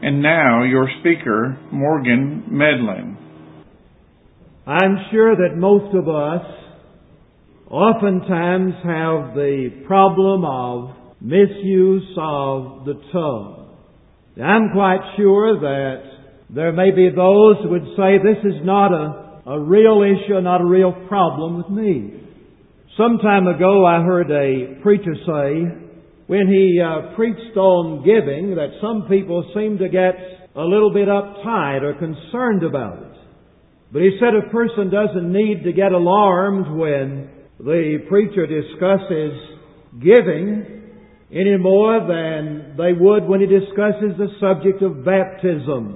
And now your speaker, Morgan Medlin. I'm sure that most of us oftentimes have the problem of misuse of the tongue. I'm quite sure that there may be those who would say this is not a real issue, not a real problem with me. Some time ago I heard a preacher say, when he preached on giving, that some people seem to get a little bit uptight or concerned about it. But he said a person doesn't need to get alarmed when the preacher discusses giving any more than they would when he discusses the subject of baptism.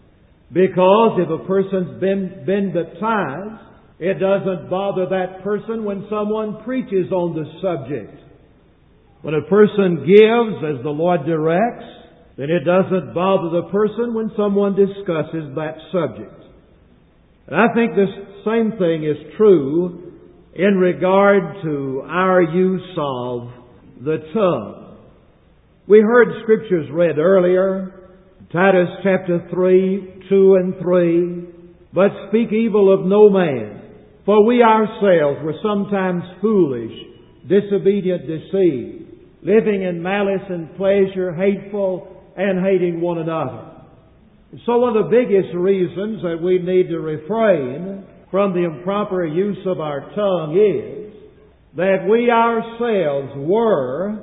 Because if a person's been baptized, it doesn't bother that person when someone preaches on the subject. When a person gives as the Lord directs, then it doesn't bother the person when someone discusses that subject. And I think this same thing is true in regard to our use of the tongue. We heard scriptures read earlier, Titus chapter 3, 2 and 3, but speak evil of no man, for we ourselves were sometimes foolish, disobedient, deceived, living in malice and pleasure, hateful, and hating one another. So one of the biggest reasons that we need to refrain from the improper use of our tongue is that we ourselves were,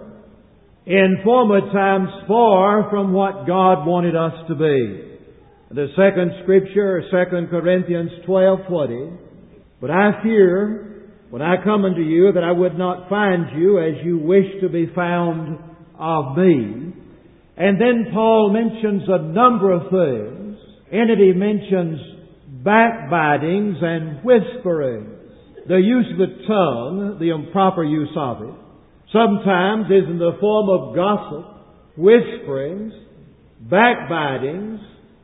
in former times, far from what God wanted us to be. The second scripture, 2 Corinthians 12:20, but I fear when I come unto you that I would not find you as you wish to be found of me. And then Paul mentions a number of things. In it he mentions backbitings and whisperings. The use of the tongue, the improper use of it, sometimes is in the form of gossip, whisperings, backbitings,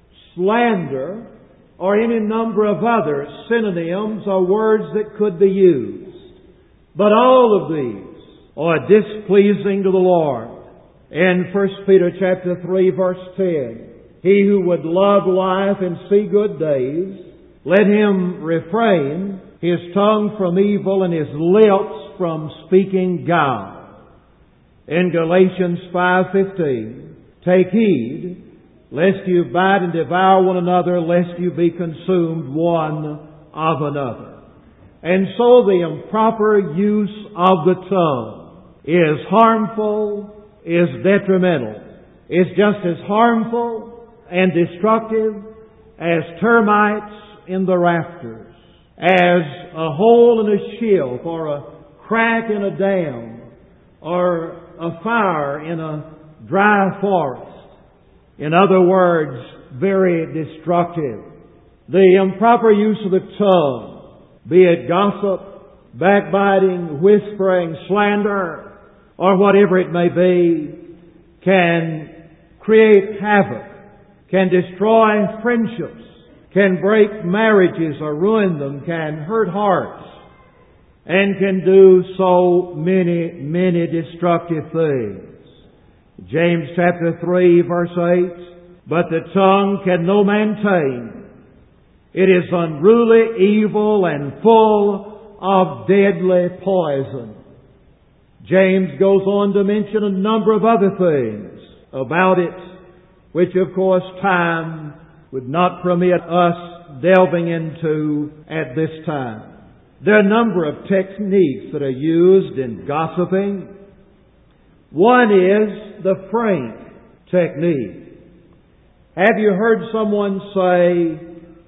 slander, or any number of other synonyms or words that could be used. But all of these are displeasing to the Lord. In 1 Peter chapter 3 verse 10, he who would love life and see good days, let him refrain his tongue from evil and his lips from speaking guile. In Galatians 5:15, take heed lest you bite and devour one another, lest you be consumed one of another. And so the improper use of the tongue is harmful, is detrimental. It's just as harmful and destructive as termites in the rafters, as a hole in a shelf, or a crack in a dam, or a fire in a dry forest. In other words, very destructive. The improper use of the tongue, be it gossip, backbiting, whispering, slander, or whatever it may be, can create havoc, can destroy friendships, can break marriages or ruin them, can hurt hearts, and can do so many, many destructive things. James chapter 3 verse 8, but the tongue can no man tame. It is unruly, evil, and full of deadly poison. James goes on to mention a number of other things about it, which of course time would not permit us delving into at this time. There are a number of techniques that are used in gossiping. One is the frank technique. Have you heard someone say,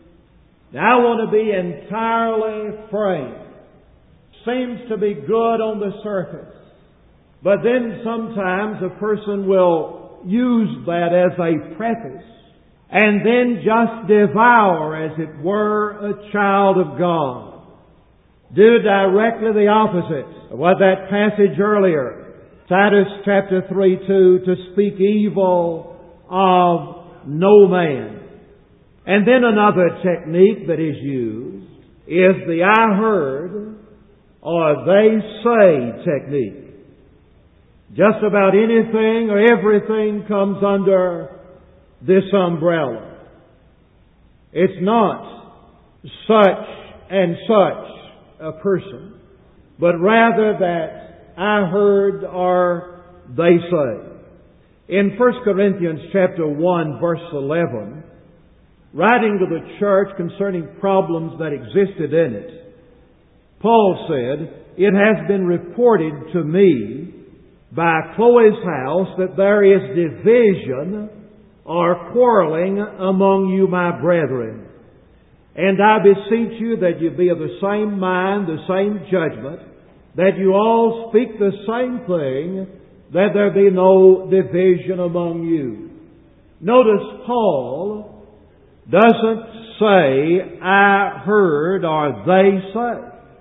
I want to be entirely frank? Seems to be good on the surface. But then sometimes a person will use that as a preface and then just devour, as it were, a child of God. Do directly the opposite of what that passage earlier, Titus chapter 3:2, to speak evil of no man. And then another technique that is used is the I heard or they say technique. Just about anything or everything comes under this umbrella. It's not such and such a person, but rather that I heard or they say. In 1 Corinthians chapter 1 verse 11, writing to the church concerning problems that existed in it, Paul said, "It has been reported to me by Chloe's house that there is division or quarreling among you, my brethren. And I beseech you that you be of the same mind, the same judgment, that you all speak the same thing, that there be no division among you." Notice Paul doesn't say, "I heard," or "they say."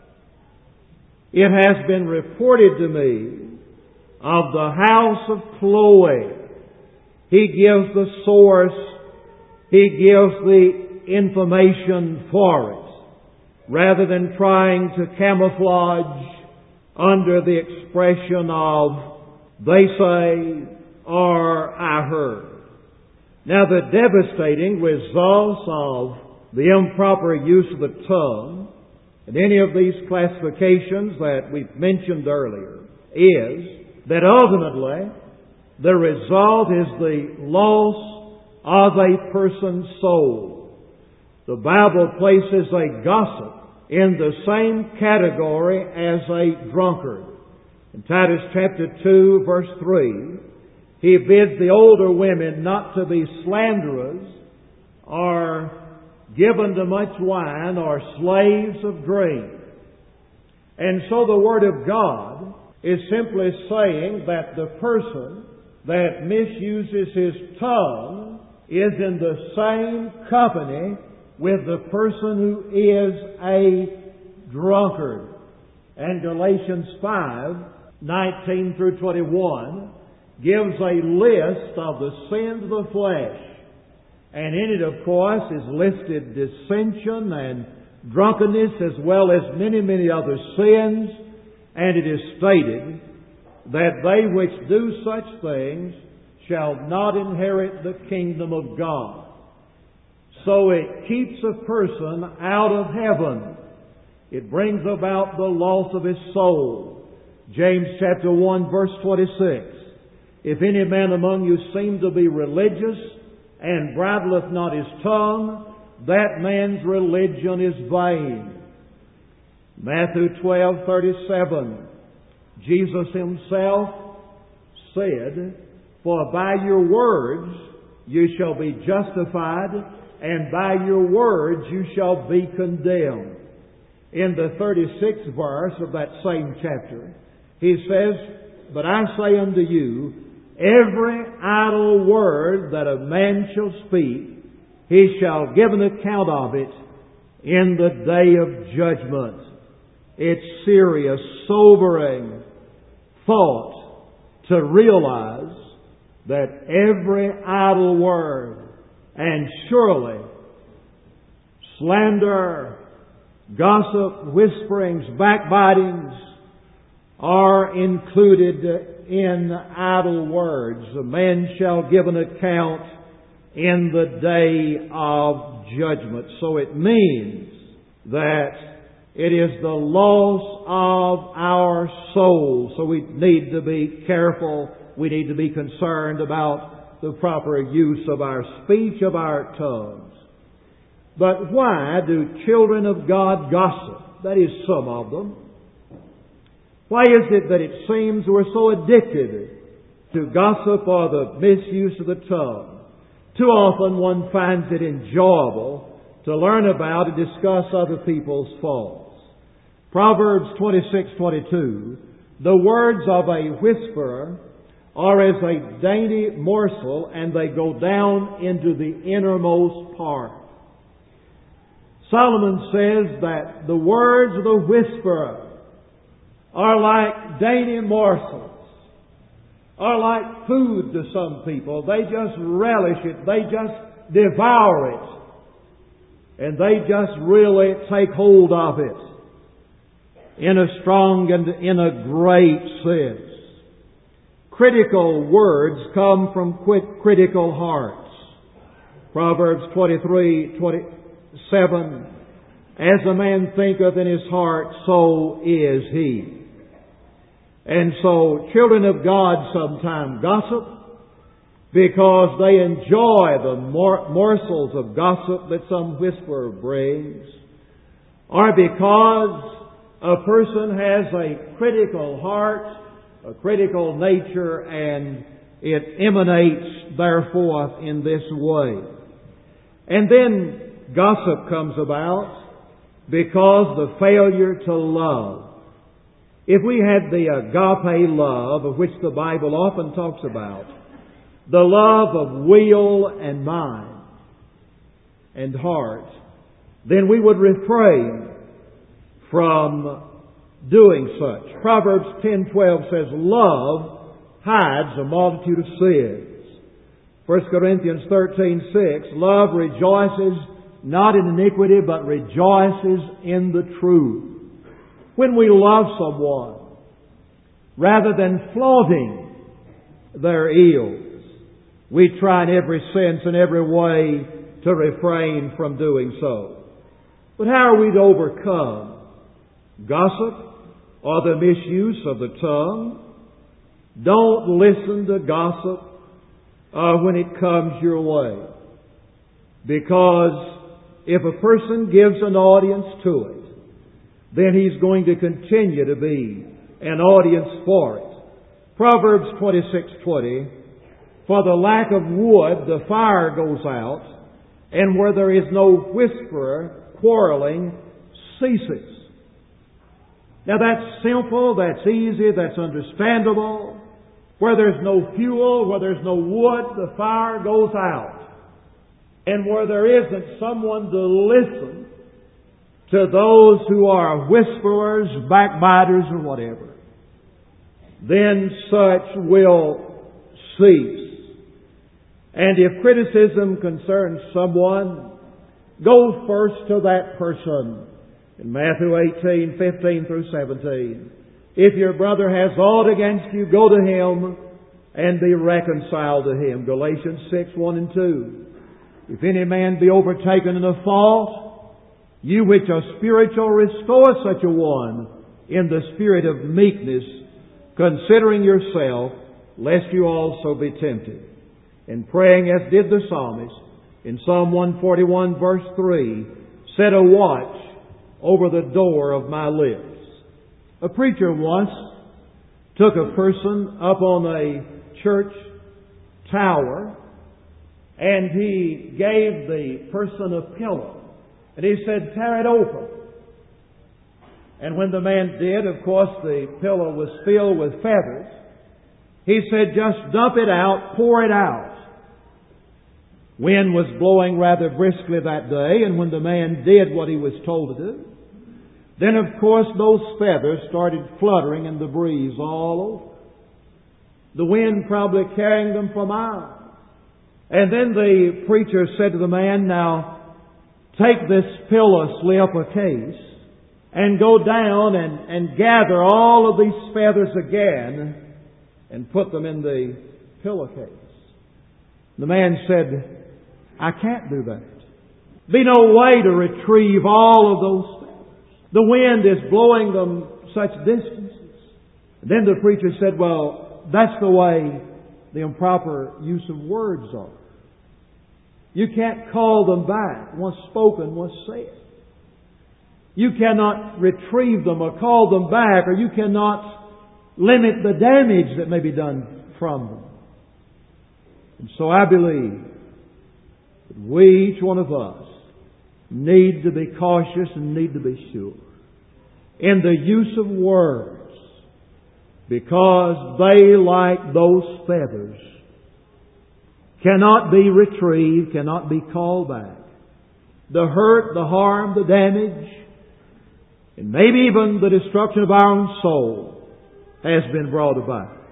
"It has been reported to me of the house of Chloe." He gives the source. He gives the information for it, rather than trying to camouflage under the expression of "they say" or "I heard." Now, the devastating results of the improper use of the tongue in any of these classifications that we've mentioned earlier is that ultimately the result is the loss of a person's soul. The Bible places a gossip in the same category as a drunkard. In Titus chapter 2 verse 3, he bids the older women not to be slanderers or given to much wine or slaves of drink. And so the Word of God is simply saying that the person that misuses his tongue is in the same company with the person who is a drunkard. And Galatians 5:19 through 21 gives a list of the sins of the flesh. And in it, of course, is listed dissension and drunkenness as well as many, many other sins. And it is stated that they which do such things shall not inherit the kingdom of God. So it keeps a person out of heaven. It brings about the loss of his soul. James chapter 1 verse 26. "If any man among you seem to be religious and bridleth not his tongue, that man's religion is vain." Matthew 12:37. Jesus himself said, "For by your words you shall be justified, and by your words you shall be condemned." In the 36th verse of that same chapter, he says, "But I say unto you, every idle word that a man shall speak, he shall give an account of it in the day of judgment." It's serious, sobering thought to realize that every idle word, and surely slander, gossip, whisperings, backbitings are included in idle words. A man shall give an account in the day of judgment. So it means that it is the loss of our soul. So we need to be careful. We need to be concerned about the proper use of our speech, of our tongues. But why do children of God gossip? That is, some of them. Why is it that it seems we're so addicted to gossip or the misuse of the tongue? Too often one finds it enjoyable to learn about and discuss other people's faults. Proverbs 26:22, "The words of a whisperer are as a dainty morsel, and they go down into the innermost part." Solomon says that the words of the whisperer are like dainty morsels, are like food to some people. They just relish it. They just devour it. And they just really take hold of it in a strong and in a great sense. Critical words come from critical hearts. Proverbs 23:27, as a man thinketh in his heart, so is he. And so children of God sometimes gossip because they enjoy the morsels of gossip that some whisperer brings, or because a person has a critical heart, a critical nature, and it emanates therefore in this way. And then gossip comes about because the failure to love. If we had the agape love of which the Bible often talks about, the love of will and mind and heart, then we would refrain from doing such. Proverbs 10:12 says, love hides a multitude of sins. 1 Corinthians 13:6, love rejoices not in iniquity, but rejoices in the truth. When we love someone, rather than flaunting their ills, we try in every sense and every way to refrain from doing so. But how are we to overcome gossip or the misuse of the tongue? Don't listen to gossip when it comes your way. Because if a person gives an audience to it, then he's going to continue to be an audience for it. Proverbs 26:20, for the lack of wood the fire goes out, and where there is no whisperer, quarreling ceases. Now that's simple, that's easy, that's understandable. Where there's no fuel, where there's no wood, the fire goes out. And where there isn't someone to listen to those who are whisperers, backbiters, or whatever, then such will cease. And if criticism concerns someone, go first to that person. In Matthew 18:15 through 17. If your brother has aught against you, go to him and be reconciled to him. Galatians 6:1 and 2. If any man be overtaken in a fault, you which are spiritual, restore such a one in the spirit of meekness, considering yourself, lest you also be tempted. And praying as did the psalmist in Psalm 141 verse 3, set a watch over the door of my lips. A preacher once took a person up on a church tower, and he gave the person a pillow. And he said, tear it open. And when the man did, of course, the pillow was filled with feathers. He said, just dump it out, pour it out. Wind was blowing rather briskly that day, and when the man did what he was told to do, then of course those feathers started fluttering in the breeze all over. The wind probably carrying them for miles. And then the preacher said to the man, now take this pillow slip or case and go down and gather all of these feathers again and put them in the pillowcase. The man said, I can't do that. Be no way to retrieve all of those feathers. The wind is blowing them such distances. And then the preacher said, well, that's the way the improper use of words are. You can't call them back. Once spoken, once said. You cannot retrieve them or call them back, or you cannot limit the damage that may be done from them. And so I believe that we, each one of us, need to be cautious and need to be sure in the use of words, because they, like those feathers, cannot be retrieved, cannot be called back. The hurt, the harm, the damage, and maybe even the destruction of our own soul has been brought about.